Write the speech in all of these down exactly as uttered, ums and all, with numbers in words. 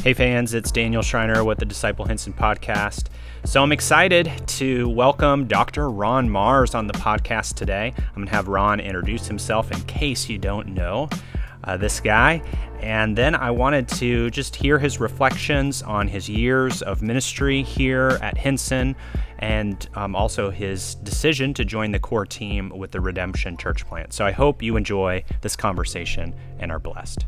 Hey fans, it's Daniel Schreiner with the Disciple Hinson podcast. So I'm excited to welcome Doctor Ron Marrs on the podcast today. I'm going to have Ron introduce himself in case you don't know uh, this guy. And then I wanted to just hear his reflections on his years of ministry here at Hinson and um, also his decision to join the core team with the Redemption Church Plant. So I hope you enjoy this conversation and are blessed.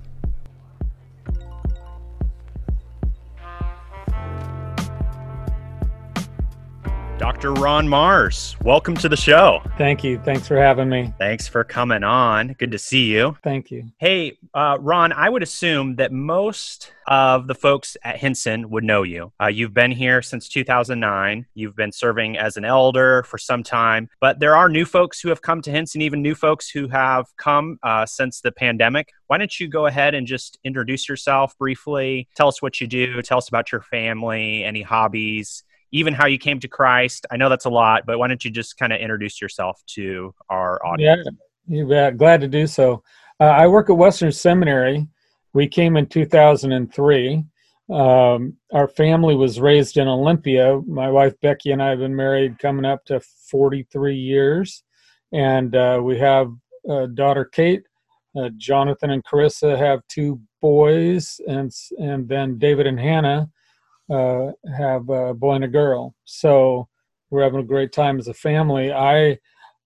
Doctor Ron Marrs, welcome to the show. Thank you. Thanks for having me. Thanks for coming on. Good to see you. Thank you. Hey, uh, Ron, I would assume that most of the folks at Hinson would know you. Uh, you've been here since two thousand nine. You've been serving as an elder for some time, but there are new folks who have come to Hinson, even new folks who have come uh, since the pandemic. Why don't you go ahead and just introduce yourself briefly? Tell us what you do. Tell us about your family, any hobbies, even how you came to Christ. I know that's a lot, but why don't you just kind of introduce yourself to our audience? Yeah, you bet. Glad to do so. Uh, I work at Western Seminary. We came in two thousand three. Um, our family was raised in Olympia. My wife Becky and I have been married coming up to forty-three years. And uh, we have a daughter, Kate. Uh, Jonathan and Carissa have two boys. And, and then David and Hannah uh have a boy and a girl. So we're having a great time as a family. I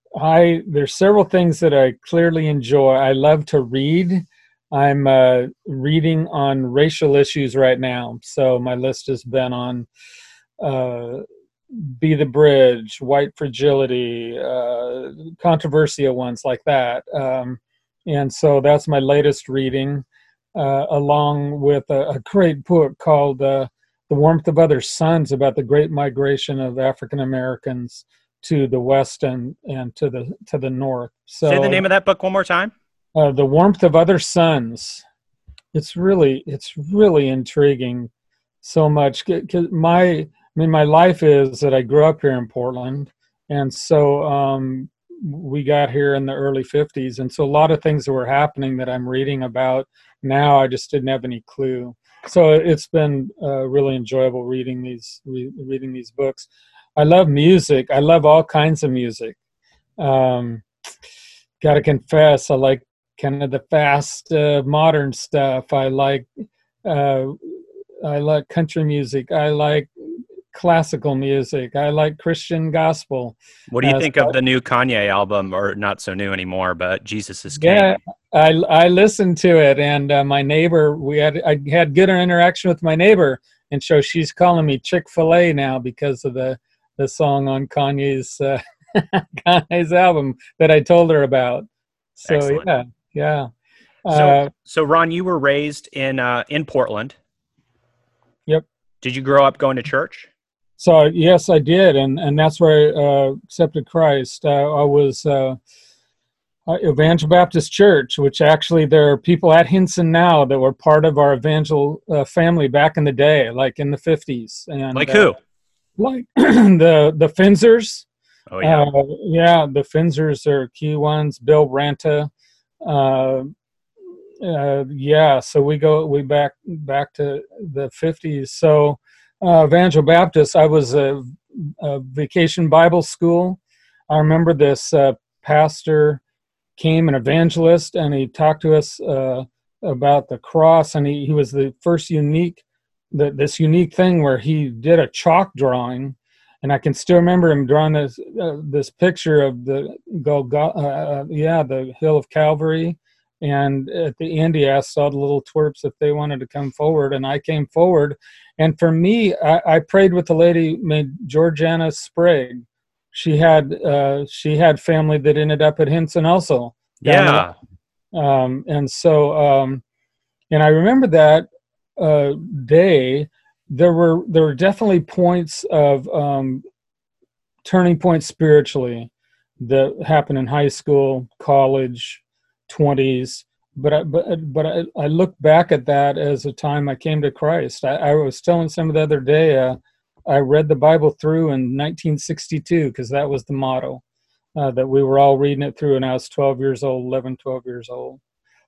I there's several things that I clearly enjoy. I love to read. I'm uh reading on racial issues right now. So my list has been on uh Be the Bridge, White Fragility, uh controversial ones like that. Um and so that's my latest reading, uh along with a, a great book called uh The Warmth of Other Suns, about the great migration of African Americans to the West and, and to the to the North. So, say the name of that book one more time. Uh, The Warmth of Other Suns. It's really it's really intriguing. So much. Cause my I mean, my life is that I grew up here in Portland, and so um, we got here in the early fifties, and so a lot of things that were happening that I'm reading about now, I just didn't have any clue. So it's been uh, really enjoyable reading these re- reading these books. I love music. I love all kinds of music. Um, Got to confess, I like kind of the fast uh, modern stuff. I like uh, I like country music. I like classical music. I like Christian gospel. What do you Uh, think so- of the new Kanye album, or not so new anymore, but Jesus is King? Yeah, I I listened to it, and uh, my neighbor, we had I had good interaction with my neighbor, and so she's calling me Chick-fil-A now because of the the song on Kanye's uh, Kanye's album that I told her about. So Excellent. yeah, yeah. So, Uh, so Ron, you were raised in uh, in Portland. Yep. Did you grow up going to church? So yes, I did, and and that's where I uh, accepted Christ. Uh, I was. Uh, Uh, Evangel Baptist Church, which actually there are people at Hinson now that were part of our Evangel uh, family back in the day, like in the fifties. And Like who? Uh, like the the Finzers. Oh yeah. Uh, yeah, the Finzers are key ones. Bill Ranta. Uh, uh, yeah, so we go we back back to the fifties. So uh, Evangel Baptist. I was a, a vacation Bible school. I remember this uh, pastor came, an evangelist, and he talked to us uh, about the cross, and he, he was the first unique, the, this unique thing where he did a chalk drawing, and I can still remember him drawing this uh, this picture of the Golgotha, uh, yeah, the hill of Calvary, and at the end he asked all the little twerps if they wanted to come forward, and I came forward, and for me, I, I prayed with a lady named Georgiana Sprague. She had uh, she had family that ended up at Hinson also. Yeah. Um, and so, um, and I remember that uh, day. There were there were definitely points of um, turning points spiritually that happened in high school, college, twenties. But I, but but I, I look back at that as a time I came to Christ. I, I was telling someone the other day. Uh, I read the Bible through in nineteen sixty-two because that was the motto uh, that we were all reading it through, and I was twelve years old, eleven, twelve years old.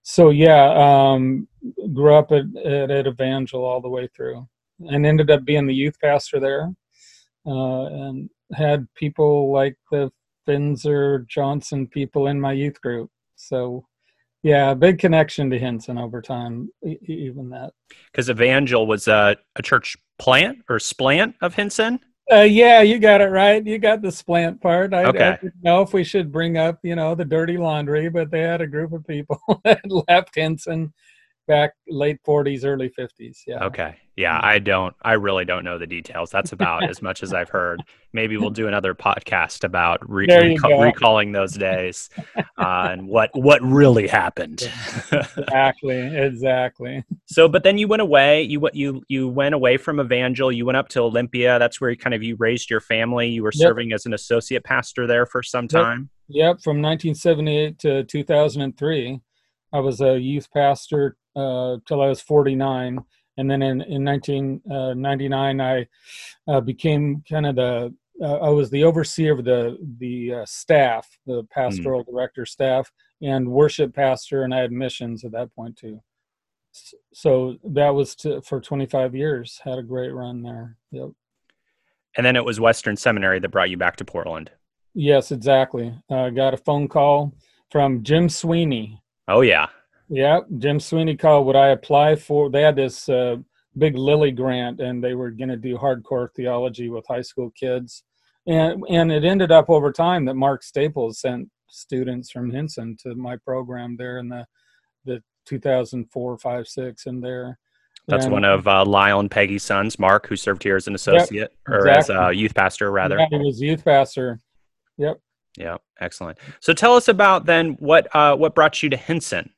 so yeah, um, grew up at, at, at Evangel all the way through, and ended up being the youth pastor there, uh, and had people like the Finzer Johnson people in my youth group. So yeah, big connection to Hinson over time, e- even that. Because Evangel was a, a church plant or splant of Hinson? Uh, yeah, you got it right. You got the splant part. I, I Okay. didn't know if we should bring up, you know, the dirty laundry, but they had a group of people that left Hinson back late forties, early fifties. Yeah. Okay. Yeah, I don't, I really don't know the details. That's about as much as I've heard. Maybe we'll do another podcast about re- There you reca- go. recalling those days uh, and what, what really happened. Exactly. Exactly. So, but then you went away, you went, you, you went away from Evangel, you went up to Olympia. That's where you kind of, you raised your family. You were Yep. serving as an associate pastor there for some Yep. time. Yep. From nineteen seventy-eight to two thousand three, I was a youth pastor uh, till I was forty-nine. And then in, in nineteen ninety-nine, I uh, became kind of the, uh, I was the overseer of the, the uh, staff, the pastoral mm. director staff, and worship pastor, and I had missions at that point too. So that was to, for twenty-five years, had a great run there. Yep. And then it was Western Seminary that brought you back to Portland. Yes, exactly. I uh, got a phone call from Jim Sweeney. Oh, yeah. Yeah, Jim Sweeney called. Would I apply for? They had this uh, big Lilly grant, and they were going to do hardcore theology with high school kids, and and it ended up over time that Mark Staples sent students from Hinson to my program there in the the two thousand four, five, six, and there. That's and, one of uh, Lyle and Peggy's sons, Mark, who served here as an associate yep, or exactly. as a youth pastor, rather. Yeah, he was youth pastor. Yep. Yeah, excellent. So tell us about then what uh, what brought you to Hinson.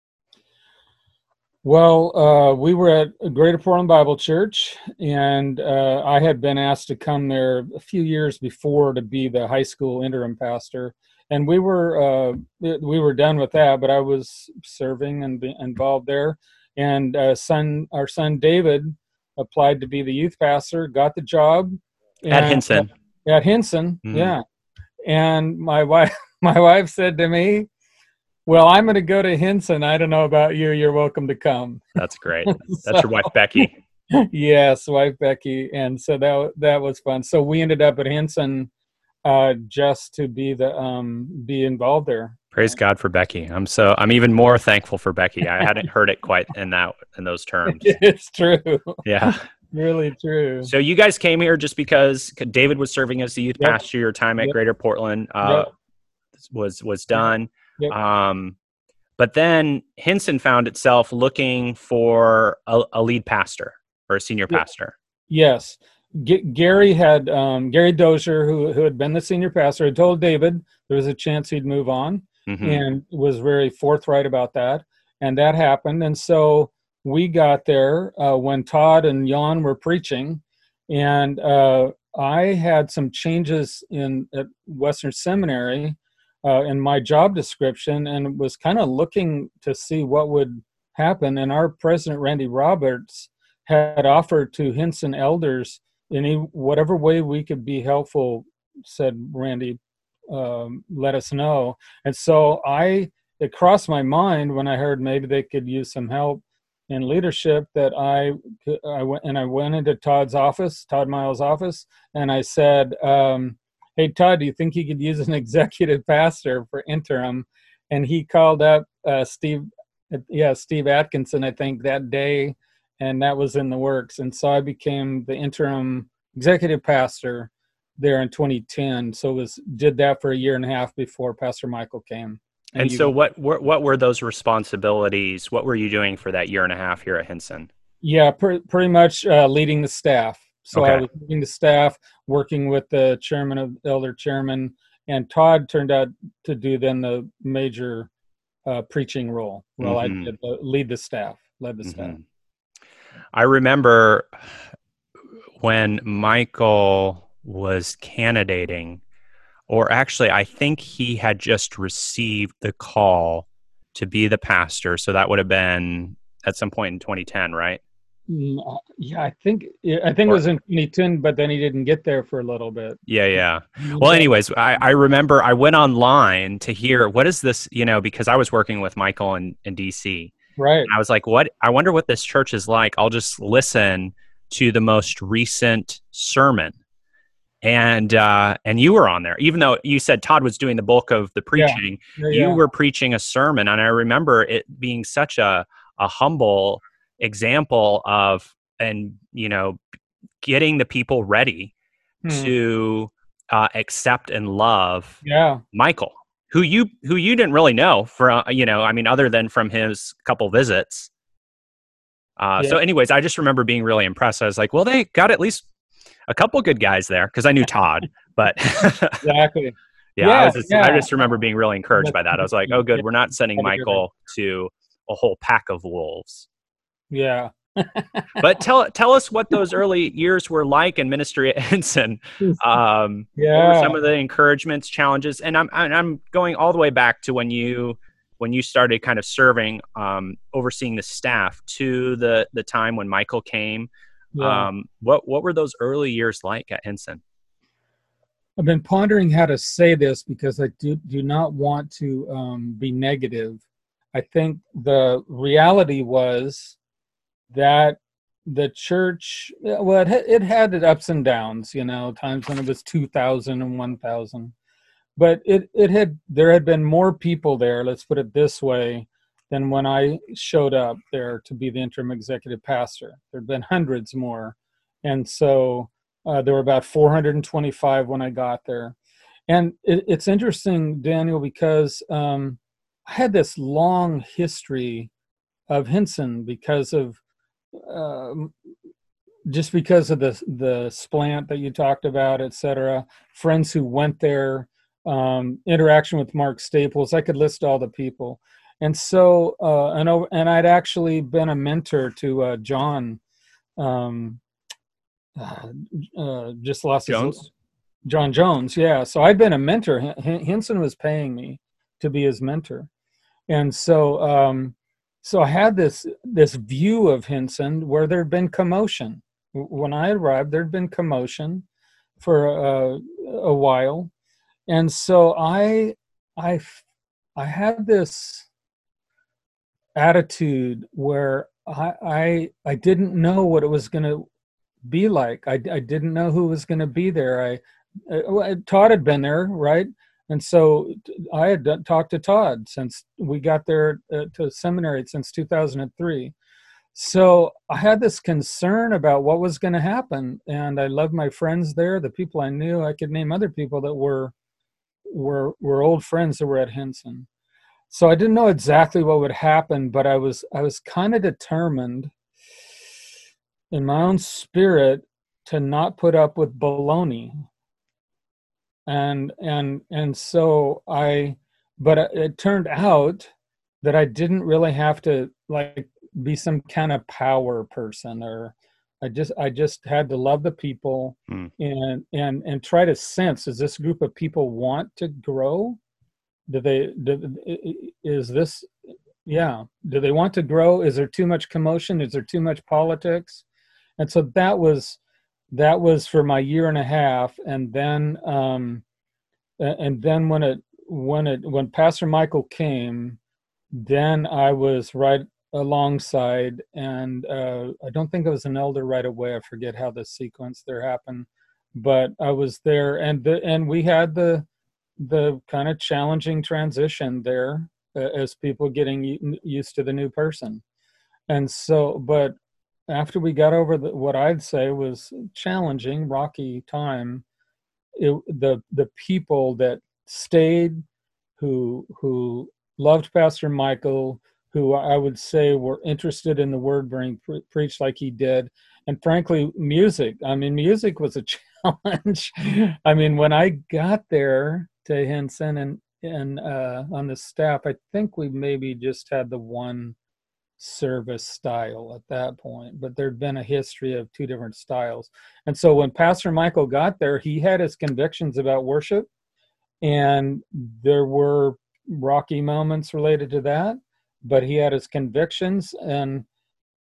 Well, uh, we were at Greater Portland Bible Church, and uh, I had been asked to come there a few years before to be the high school interim pastor, and we were uh, we were done with that. But I was serving and be involved there, and uh, son, our son David, applied to be the youth pastor, got the job and, at Hinson. Uh, at Hinson, mm-hmm. yeah. And my wife, my wife said to me, "Well, I'm going to go to Hinson. I don't know about you. You're welcome to come." That's great. That's so, your wife, Becky. Yes, wife Becky. And so that that was fun. So we ended up at Hinson uh, just to be the um, be involved there. Praise God for Becky. I'm so I'm even more thankful for Becky. I hadn't heard it quite in that in those terms. It's true. Yeah. Really true. So you guys came here just because David was serving as the youth yep. pastor. Your time at yep. Greater Portland uh, yep. was was done. Yep. Um, but then Hinson found itself looking for a, a lead pastor or a senior yep. pastor. Yes, G- Gary had um, Gary Dozier, who who had been the senior pastor, had told David there was a chance he'd move on, mm-hmm. and was very forthright about that. And that happened. And so we got there uh, when Todd and Jan were preaching, and uh, I had some changes in at Western Seminary uh, in my job description, and was kind of looking to see what would happen. And our president, Randy Roberts, had offered to Hinson elders any whatever way we could be helpful. Said Randy, um, let us know. And so I it crossed my mind when I heard maybe they could use some help in leadership, that I I went and I went into Todd's office, Todd Miles' office, and I said, um, "Hey Todd, do you think you could use an executive pastor for interim?" And he called up uh, Steve, yeah, Steve Atkinson, I think that day, and that was in the works. And so I became the interim executive pastor there in twenty ten. So was did that for a year and a half before Pastor Michael came. And, and so what were, what were those responsibilities? What were you doing for that year and a half here at Hinson? Yeah, pr- pretty much uh, leading the staff. So okay. I was leading the staff, working with the chairman of elder chairman, and Todd turned out to do then the major uh, preaching role. Well, mm-hmm. I did the, lead the staff, led the mm-hmm. staff. I remember when Michael was candidating, or actually, I think he had just received the call to be the pastor. So that would have been at some point in twenty ten, right? Mm, uh, yeah, I think yeah, I think it Or was in twenty ten, but then he didn't get there for a little bit. yeah, yeah. Well, But anyways, I, I remember I went online to hear what is this, you know, because I was working with Michael in, in D C. right, I was like, what? I wonder what this church is like. I'll just listen to the most recent sermon. And uh, and you were on there, even though you said Todd was doing the bulk of the yeah, preaching. yeah, You yeah, were preaching a sermon, and I remember it being such a a humble example of, and you know, getting the people ready hmm, to uh, accept and love yeah, Michael, who you who you didn't really know from, you know, I mean, other than from his couple visits. Uh, yeah, so, anyways, I just remember being really impressed. I was like, well, they got at least a couple good guys there because I knew Todd, but exactly. yeah, I Yeah, was just I yeah. just remember being really encouraged That's by that. I was like, oh, interesting. good, Yeah, we're not sending glad to hear that. Michael to a whole pack of wolves. Yeah. But tell tell us what those early years were like in ministry at Henson. Um, what were Yeah. some of the encouragements, challenges? And I'm I'm going all the way back to when you when you started kind of serving, um, overseeing the staff, to the the time when Michael came. Yeah. Um, what what were those early years like at Henson? I've been pondering how to say this because I do, do not want to um, be negative. I think the reality was that the church, well, it, it had its ups and downs, you know, times when it was two thousand and one thousand. But it, it had, there had been more people there, let's put it this way, than when I showed up there to be the interim executive pastor. There'd been hundreds more. And so uh, there were about four hundred twenty-five when I got there. And it, it's interesting, Daniel, because um, I had this long history of Hinson because of um, just because of the the splant that you talked about, et cetera. Friends who went there, um, interaction with Mark Staples. I could list all the people, and so uh, and and I'd actually been a mentor to uh, John. Um, uh, uh, just lost his Jones? John Jones. Yeah, so I'd been a mentor. Henson was paying me to be his mentor, and so um, so I had this this view of Hinson where there'd been commotion. When I arrived, there'd been commotion for uh, a while, and so I I I had this attitude where I I, I didn't know what it was going to be like. I, I didn't know who was going to be there. I, I Todd had been there, right? And so I had done, talked to Todd since we got there uh, to seminary since two thousand three. So I had this concern about what was going to happen, and I loved my friends there, the people I knew. I could name other people that were were were old friends that were at Hinson. So I didn't know exactly what would happen, but I was I was kind of determined in my own spirit to not put up with baloney. And and and so I, but it turned out that I didn't really have to like be some kind of power person, or I just I just had to love the people Hmm. and and and try to sense, does this group of people want to grow? Do they do, is this yeah, do they want to grow? Is there too much commotion? Is there too much politics? And so that was that was for my year and a half. And then um and then when it when it when Pastor Michael came, then I was right alongside, and uh I don't think I was an elder right away. I forget how the sequence there happened, but I was there, and the and we had the the kind of challenging transition there, uh, as people getting used to the new person. And so, but after we got over the, what I'd say was challenging, rocky time, it, the the people that stayed, who who loved Pastor Michael, who I would say were interested in the word being pre- preached like he did, and frankly, music. I mean, music was a challenge. I mean, when I got there to Henson and and uh, on the staff, I think we maybe just had the one service style at that point, but there'd been a history of two different styles. And so when Pastor Michael got there, he had his convictions about worship, and there were rocky moments related to that, but he had his convictions. And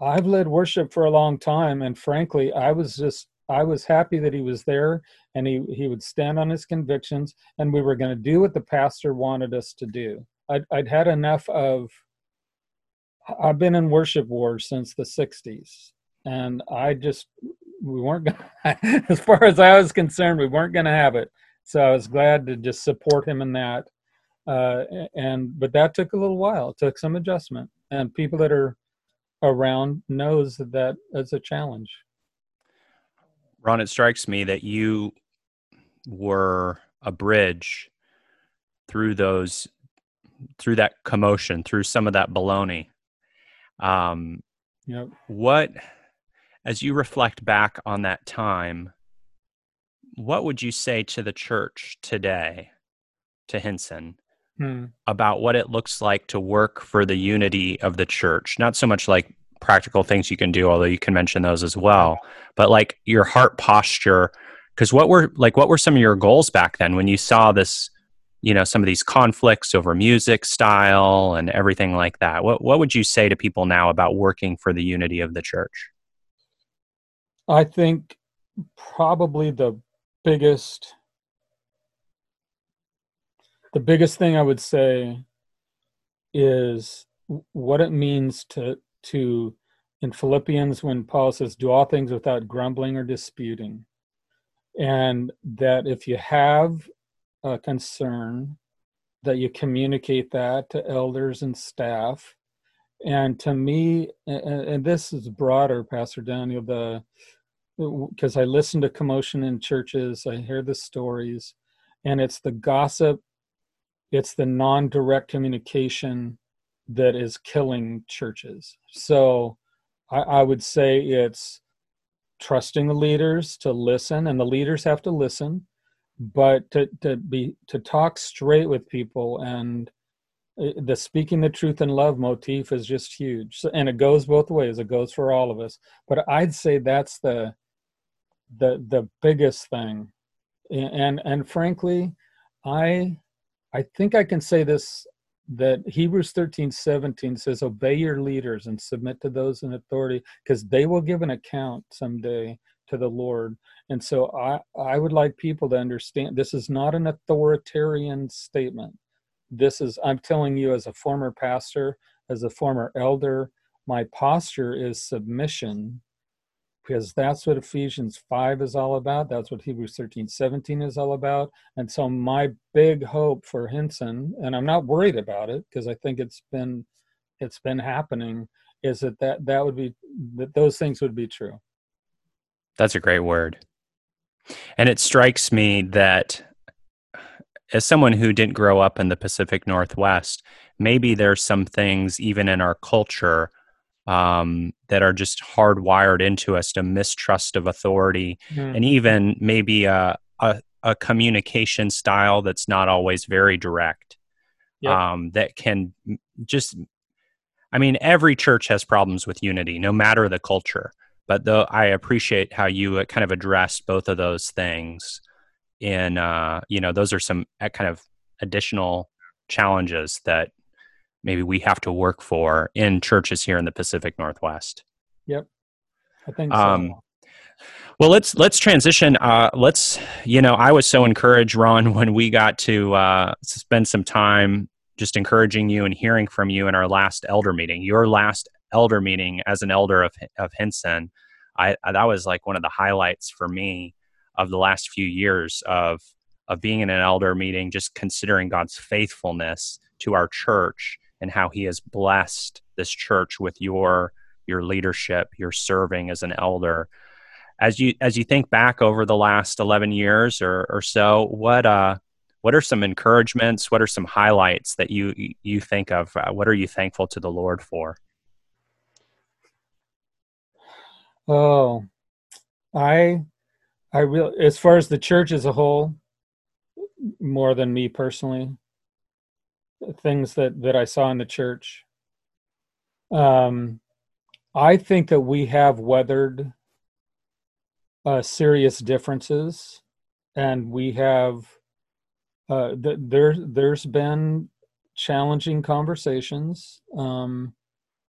I've led worship for a long time, and frankly, I was just I was happy that he was there, and he he would stand on his convictions, and we were going to do what the pastor wanted us to do. I'd, I'd had enough of. I've been in worship wars since the sixties, and I just we weren't gonna, as far as I was concerned, we weren't going to have it. So I was glad to just support him in that. Uh, and but that took a little while. It took some adjustment, and people that are around knows that that is a challenge. Ron, it strikes me that you were a bridge through those, through that commotion, through some of that baloney. Um, Yep. What, as you reflect back on that time, what would you say to the church today, to Hinson, Hmm. about what it looks like to work for the unity of the church? Not so much like practical things you can do, although you can mention those as well, but like your heart posture. Because what were like what were some of your goals back then when you saw this, you know, some of these conflicts over music style and everything like that? What what would you say to people now about working for the unity of the church? I think probably the biggest the biggest thing I would say is what it means to to in Philippians when Paul says, "Do all things without grumbling or disputing," and that if you have a concern, that you communicate that to elders and staff. And to me, and, and this is broader, Pastor Daniel, the because I listen to commotion in churches, I hear the stories, and it's the gossip, it's the non-direct communication that is killing churches. So I, I would say it's trusting the leaders to listen, and the leaders have to listen, but to, to be to talk straight with people, and the speaking the truth in love motif is just huge. So, and it goes both ways. It goes for all of us. But I'd say that's the the the biggest thing. And and frankly, I I think I can say this, that Hebrews thirteen seventeen says, "Obey your leaders and submit to those in authority, because they will give an account someday to the Lord." And so I, I would like people to understand this is not an authoritarian statement. This is, I'm telling you as a former pastor, as a former elder, my posture is submission, because that's what Ephesians five is all about. That's what Hebrews thirteen seventeen is all about. And so my big hope for Hinson, and I'm not worried about it because I think it's been it's been happening, is that, that that would be that those things would be true. That's a great word. And it strikes me that as someone who didn't grow up in the Pacific Northwest, maybe there's some things even in our culture um, that are just hardwired into us, to mistrust of authority, Mm. and even maybe a, a, a communication style that's not always very direct. Yep. Um, that can just, I mean, every church has problems with unity, no matter the culture. But though I appreciate how you uh, kind of addressed both of those things. In uh, you know, those are some uh, kind of additional challenges that maybe we have to work for in churches here in the Pacific Northwest. Yep. I think Um, so. well, let's let's transition. Uh, let's, you know, I was so encouraged, Ron, when we got to uh, spend some time just encouraging you and hearing from you in our last elder meeting. Your last elder meeting as an elder of of Hinson, I, I that was like one of the highlights for me of the last few years of of being in an elder meeting, just considering God's faithfulness to our church and how He has blessed this church with your your leadership, your serving as an elder. As you as you think back over the last eleven years or or so, what uh what are some encouragements? What are some highlights that you you think of? Uh, what are you thankful to the Lord for? Oh, I I real as far as the church as a whole, more than me personally, things that that I saw in the church. Um, I think that we have weathered uh, serious differences, and we have uh, th- there. There's been challenging conversations, um,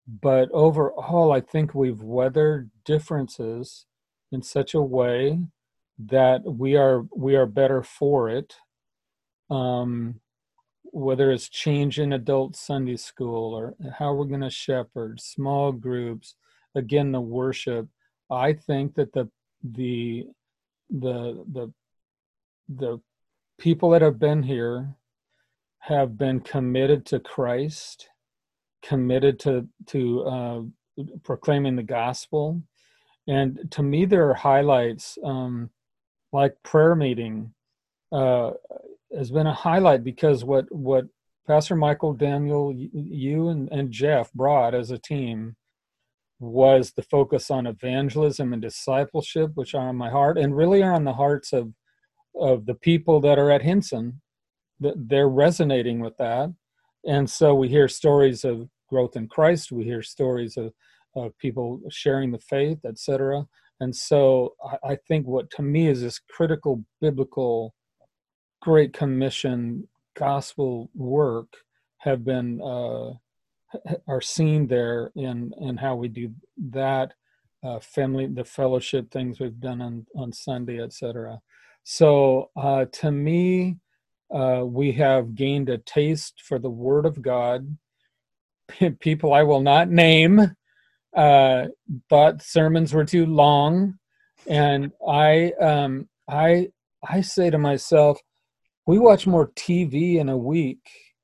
but overall, I think we've weathered differences in such a way that we are we are better for it. Um, whether it's change in adult Sunday school or how we're going to shepherd small groups, again the worship. I think that the the the the the people that have been here have been committed to Christ, committed to to uh, proclaiming the gospel, and to me there are highlights, um, like prayer meeting. Uh, has been a highlight because what what Pastor Michael, Daniel, you and, and Jeff brought as a team was the focus on evangelism and discipleship, which are on my heart and really are on the hearts of of the people that are at Hinson. That they're resonating with that, and so we hear stories of growth in Christ. We hear stories of, of people sharing the faith, et cetera. And so I, I think what to me is this critical biblical Great Commission gospel work have been uh, are seen there in in how we do that, uh, family, the fellowship things we've done on on Sunday, et cetera. So uh, to me, uh, we have gained a taste for the Word of God. People I will not name uh, thought sermons were too long, and I um, I I say to myself, we watch more T V in a week,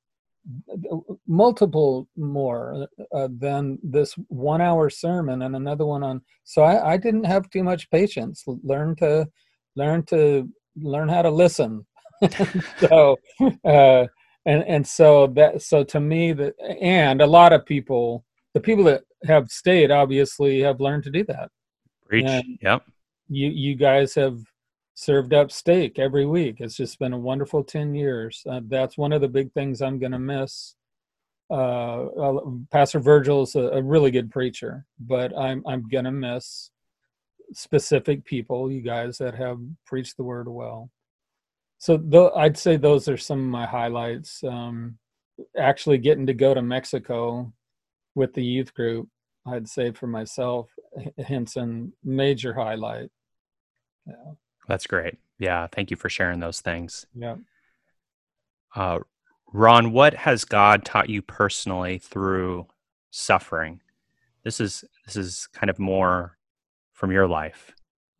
multiple more uh, than this one hour sermon and another one on. So I, I didn't have too much patience. Learn to learn to learn how to listen. so uh, and and so that so to me that and a lot of people, the people that have stayed obviously have learned to do that. Preach. And Yep. you you guys have served up steak every week. It's just been a wonderful ten years. Uh, that's one of the big things I'm going to miss. Uh, uh, Pastor Virgil's a, a really good preacher, but I'm I'm going to miss specific people, you guys that have preached the word well. So th- I'd say those are some of my highlights. Um, actually getting to go to Mexico with the youth group, I'd say for myself, Hinson, major highlight. Yeah. That's great. Yeah. Thank you for sharing those things. Yeah. Uh, Ron, what has God taught you personally through suffering? This is this is kind of more from your life.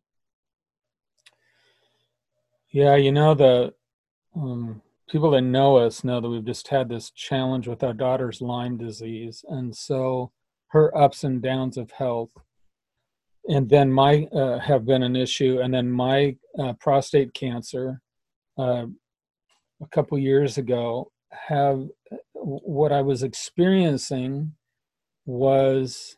Yeah, you know, the um, people that know us know that we've just had this challenge with our daughter's Lyme disease. And so her ups and downs of health, and then my uh, have been an issue. And then my uh, prostate cancer uh, a couple years ago have what I was experiencing was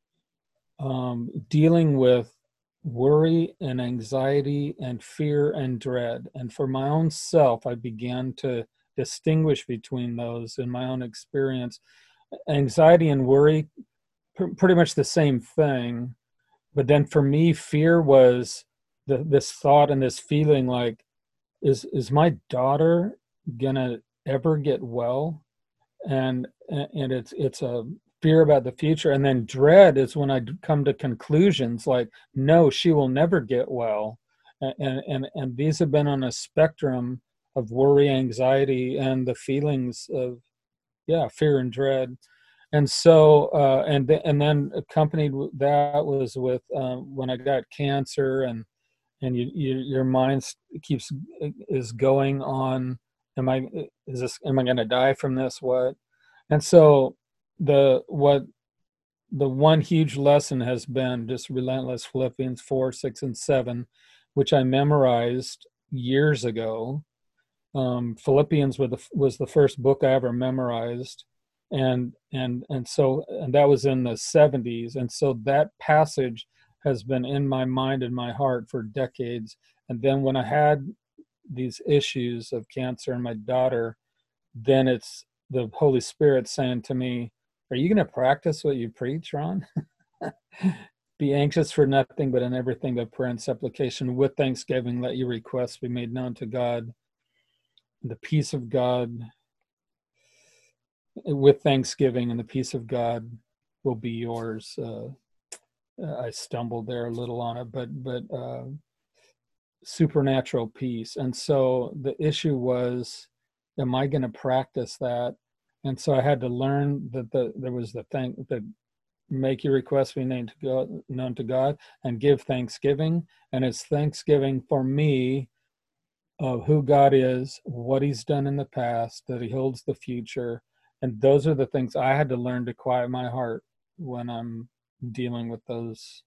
um, dealing with worry and anxiety and fear and dread. And for my own self, I began to distinguish between those in my own experience. Anxiety and worry, pr- pretty much the same thing. But then for me, fear was the, this thought and this feeling like, is is my daughter gonna ever get well? And and it's it's a fear about the future. And then dread is when I come to conclusions like, no, she will never get well. And and and these have been on a spectrum of worry, anxiety, and the feelings of, yeah, fear and dread. And so uh and th- and then accompanied with that was with um, when I got cancer, and and you, you your mind keeps is going on, am I is this am I going to die from this, what? And so the what the one huge lesson has been just relentless, Philippians four, six, and seven, which I memorized years ago. um, Philippians was the, was the first book I ever memorized, and and and so and that was in the seventies, and so that passage has been in my mind and my heart for decades. And then when I had these issues of cancer and my daughter, then it's the Holy Spirit saying to me, "Are you going to practice what you preach, Ron? Be anxious for nothing, but in everything by prayer and supplication with thanksgiving, let your requests be made known to God. The peace of God, with thanksgiving and the peace of God, will be yours. Uh, I stumbled there a little on it, but but uh, supernatural peace. And so the issue was, am I going to practice that? And so I had to learn that the there was the thing that make your request be known to God, known to God, and give thanksgiving. And it's thanksgiving for me of who God is, what He's done in the past, that He holds the future. And those are the things I had to learn to quiet my heart when I'm dealing with those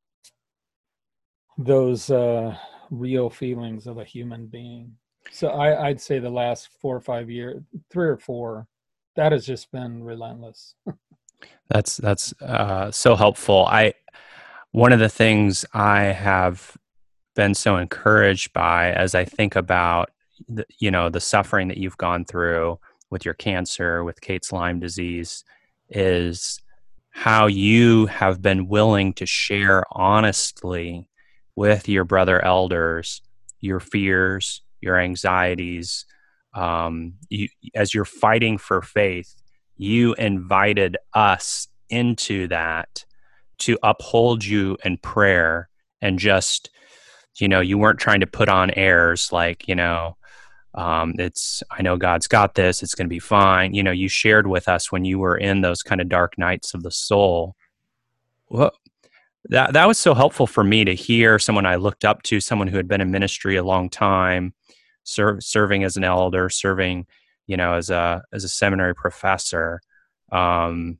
those uh, real feelings of a human being. So I, I'd say the last four or five years, three or four, that has just been relentless. That's that's uh, so helpful. I one of the things I have been so encouraged by as I think about the, you know the suffering that you've gone through with your cancer, with Kate's Lyme disease, is how you have been willing to share honestly with your brother elders your fears, your anxieties. Um, you, as you're fighting for faith, you invited us into that to uphold you in prayer, and just, you know, you weren't trying to put on airs like, you know, um, it's, I know God's got this, it's going to be fine. You know, you shared with us when you were in those kind of dark nights of the soul. Well, that, that was so helpful for me to hear someone I looked up to, someone who had been in ministry a long time, serve, serving as an elder, serving, you know, as a, as a seminary professor. Um,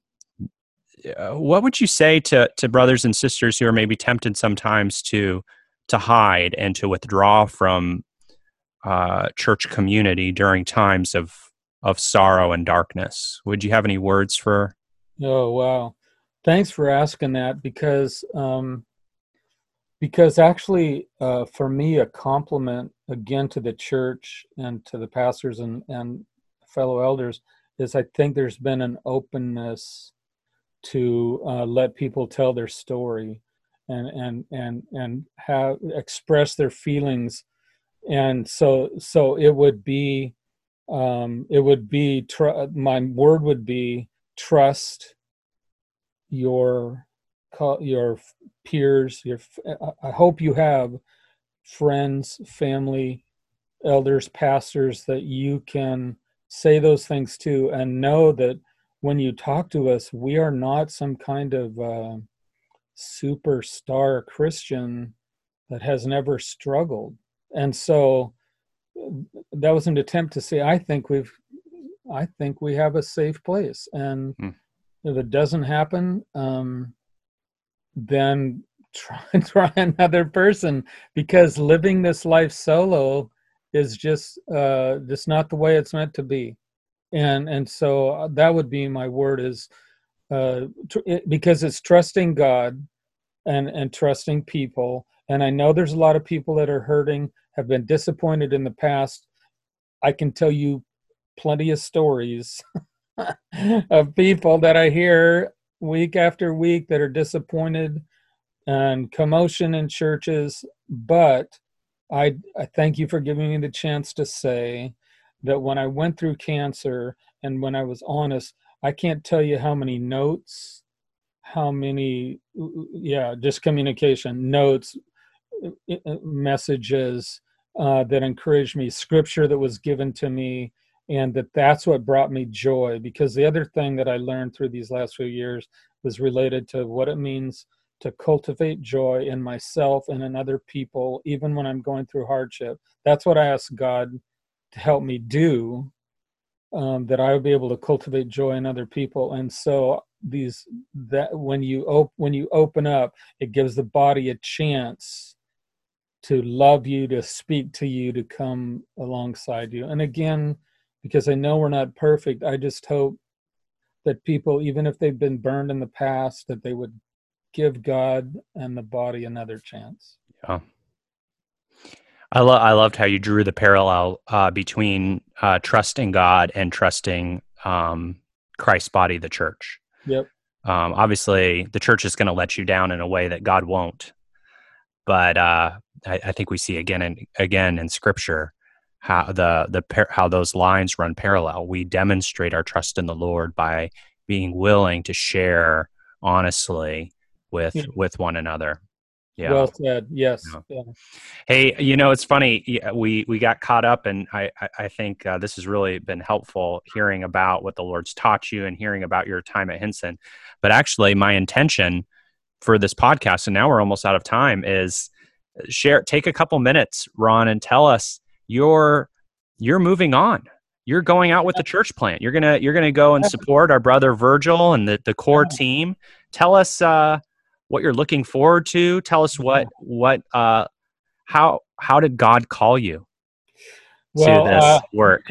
what would you say to, to brothers and sisters who are maybe tempted sometimes to, to hide and to withdraw from uh, church community during times of, of sorrow and darkness? Would you have any words for? Oh, wow. Thanks for asking that, because um, because actually, uh, for me, a compliment again to the church and to the pastors and, and fellow elders is, I think there's been an openness to uh, let people tell their story and and and and have express their feelings. And so so it would be um, it would be tr- my word would be trust your your peers. Your I hope you have friends, family, elders, pastors that you can say those things to, and know that when you talk to us, we are not some kind of uh, superstar Christian that has never struggled. And so that was an attempt to say, I think we've I think we have a safe place. And Mm. if it doesn't happen, um, then try try another person, because living this life solo is just uh, just not the way it's meant to be. And and so that would be my word, is uh, tr- it, because it's trusting God and and trusting people. And I know there's a lot of people that are hurting, have been disappointed in the past. I can tell you plenty of stories of people that I hear week after week that are disappointed and commotion in churches. But I, I thank you for giving me the chance to say that when I went through cancer and when I was honest, I can't tell you how many notes, how many, yeah, just communication, notes, messages uh, that encouraged me, scripture that was given to me, and that that's what brought me joy. Because the other thing that I learned through these last few years was related to what it means to cultivate joy in myself and in other people, even when I'm going through hardship. That's what I ask God to help me do, um, that I would be able to cultivate joy in other people. And so these that when you op- when you open up, it gives the body a chance to love you, to speak to you, to come alongside you. And again, because I know we're not perfect, I just hope that people, even if they've been burned in the past, that they would give God and the body another chance. Yeah. I, lo- I loved how you drew the parallel uh, between uh, trusting God and trusting um, Christ's body, the church. Yep. Um, obviously, the church is going to let you down in a way that God won't. But uh, I, I think we see again and again in Scripture how the the par- how those lines run parallel. We demonstrate our trust in the Lord by being willing to share honestly with Yeah. with one another. Yeah. Well said. Yes. Yeah. Yeah. Hey, you know, it's funny. y- We we got caught up, and I I I think uh, this has really been helpful hearing about what the Lord's taught you and hearing about your time at Hinson. But actually, my intention for this podcast, and now we're almost out of time, is share take a couple minutes, Ron, and tell us you're you're moving on. You're going out with the church plant. You're gonna you're gonna go and support our brother Virgil and the the core Yeah. team. Tell us uh, what you're looking forward to. Tell us what what uh, how how did God call you to Well, this uh, work?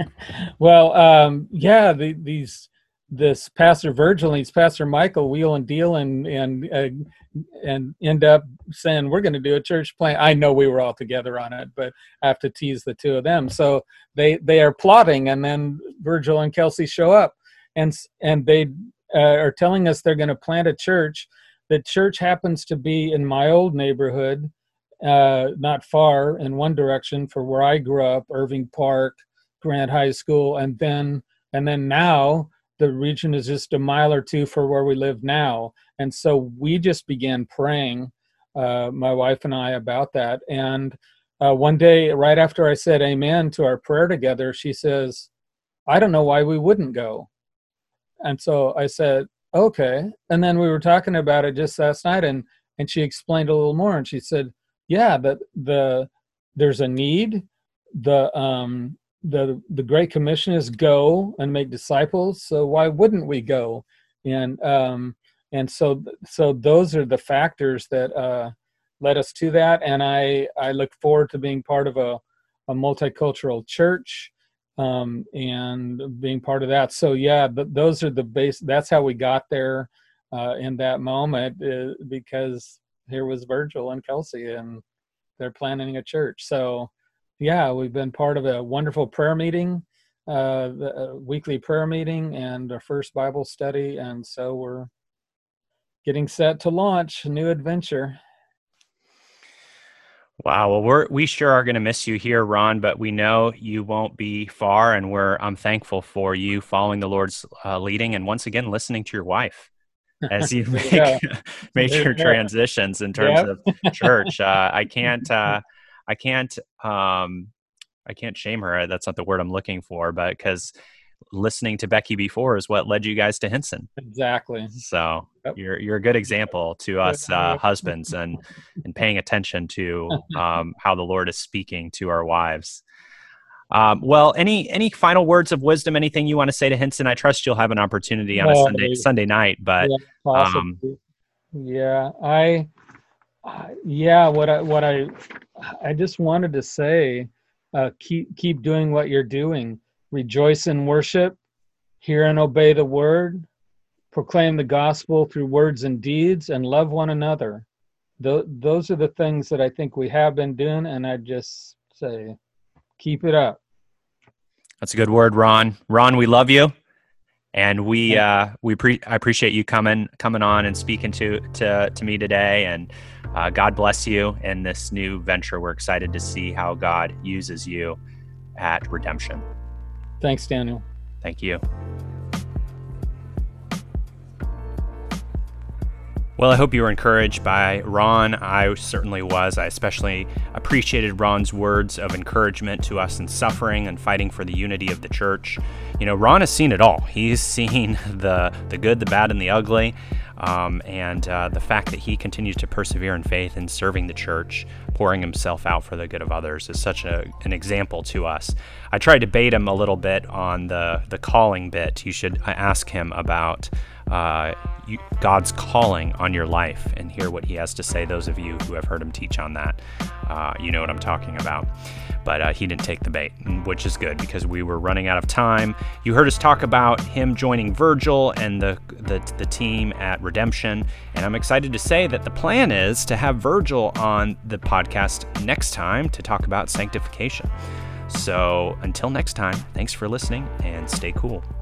well, um, yeah, the, these this Pastor Virgil and these Pastor Michael wheel and deal and and uh, and end up saying we're going to do a church plant. I know we were all together on it, but I have to tease the two of them. So they they are plotting, and then Virgil and Kelsey show up, and and they uh, are telling us they're going to plant a church. The church happens to be in my old neighborhood, uh, not far in one direction for where I grew up, Irving Park, Grant High School, and then and then now the region is just a mile or two for where we live now. And so we just began praying, uh, my wife and I, about that. And uh, one day, right after I said amen to our prayer together, she says, I don't know why we wouldn't go. And so I said, okay. And then we were talking about it just last night, and and she explained a little more, and she said, yeah, that the there's a need. The um the the Great Commission is go and make disciples. So why wouldn't we go? And um and so so those are the factors that uh, led us to that. And I I look forward to being part of a a multicultural church, um, and being part of that. So yeah, th- those are the base. That's how we got there uh, in that moment, uh, because here was Virgil and Kelsey, and they're planning a church. So yeah, we've been part of a wonderful prayer meeting, uh, the uh, weekly prayer meeting, and our first Bible study. And so we're getting set to launch a new adventure. Wow. Well, we're we sure are going to miss you here, Ron, but we know you won't be far, and we're I'm thankful for you following the Lord's uh, leading, and once again listening to your wife as you make Yeah. major Yeah. transitions in terms Yep. of church. Uh, I can't uh, I can't um, I can't shame her. That's not the word I'm looking for, but because listening to Becky before is what led you guys to Hinson. Exactly. So Yep. you're you're a good example to us uh, husbands, and and paying attention to um, how the Lord is speaking to our wives. Um, well, any any final words of wisdom? Anything you want to say to Hinson? I trust you'll have an opportunity on a Uh, Sunday Sunday night, but yeah, um, possibly. Yeah, I, I- yeah, what I what I I just wanted to say, uh, keep keep doing what you're doing. Rejoice in worship, hear and obey the word, proclaim the gospel through words and deeds, and love one another. Th- those are the things that I think we have been doing, and I just say, keep it up. that's a good word, Ron. Ron, we love you, and we uh, we pre- I appreciate you coming coming on and speaking to to to me today. And uh, God bless you in this new venture. We're excited to see how God uses you at Redemption. Thanks, Daniel. Thank you. Well, I hope you were encouraged by Ron. I certainly was. I especially appreciated Ron's words of encouragement to us in suffering and fighting for the unity of the church. You know, Ron has seen it all. He's seen the the good, the bad, and the ugly. Um, and uh, the fact that he continues to persevere in faith and serving the church, pouring himself out for the good of others, is such a, an example to us. I tried to bait him a little bit on the, the calling bit. You should ask him about uh, you, God's calling on your life and hear what he has to say. Those of you who have heard him teach on that, uh, you know what I'm talking about. But uh, he didn't take the bait, which is good because we were running out of time. You heard us talk about him joining Virgil and the, the the team at Redemption, and I'm excited to say that the plan is to have Virgil on the podcast next time to talk about sanctification. So until next time, thanks for listening and stay cool.